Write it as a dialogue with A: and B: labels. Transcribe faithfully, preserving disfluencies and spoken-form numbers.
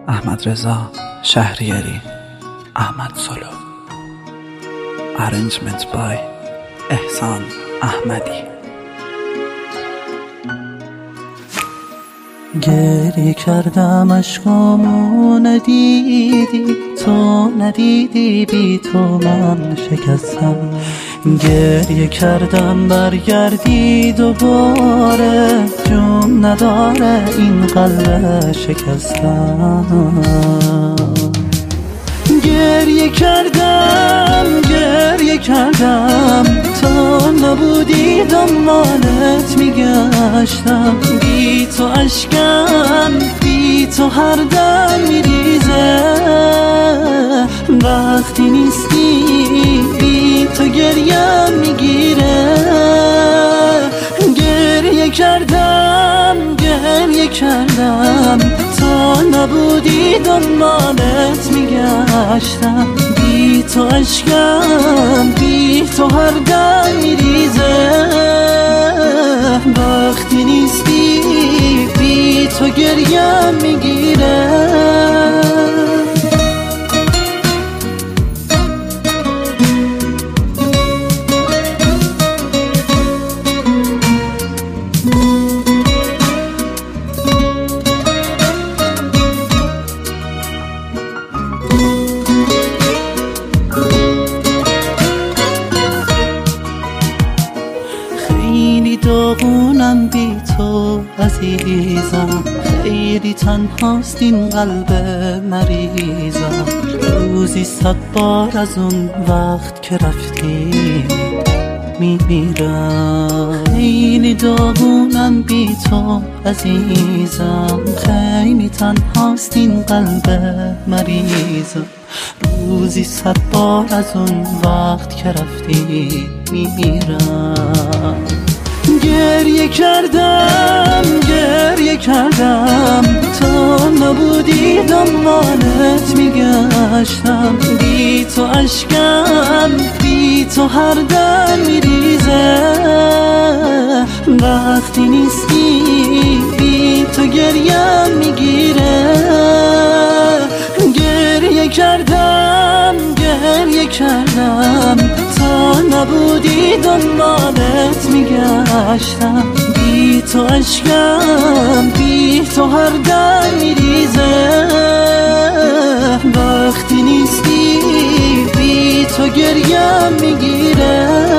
A: احمد رضا شهریاری. احمد سولو. Arrangement by احسان احمدی.
B: گریه کردم اشکامو ندیدی، تو ندیدی، بی تو من شکستم. گریه کردم برگردی دوباره، جون نداره این قلب شکستم. گریه کردم گریه کردم تا نبودی دنبالت میگشتم. بی تو اشکم بی تو هر دم میریزه، وقتی نیستی بی تو گریم میگیره. گریه کردم گریه کردم تا نبودی دنبالت میگشتم. بی تو اشکم بی تو هر دم میریزه، وقتی نیستی بی تو گریم میگیره. خیلی داغونم بی تو عزیزم، خیلی تنهاست این قلب مریضم. روزی صد بار از اون وقت که رفتی میمیرم. خیلی داغونم بی تو عزیزم، خیلی تنهاست این قلب مریضم. روزی صد بار از اون وقت که رفتی میمیرم. گریه کردم گریه کردم تا نبودی دنبالت میگشتم. بی تو اشکم بی تو هر دم میریزه، وقتی نیستی بی تو گریم میگیره. گریه کردم گریه کردم تا نبودی دنبالت میگشتم. بی تو اشکم بی تو هر دم میریزه، وقتی نیستی بی تو گریم میگیره.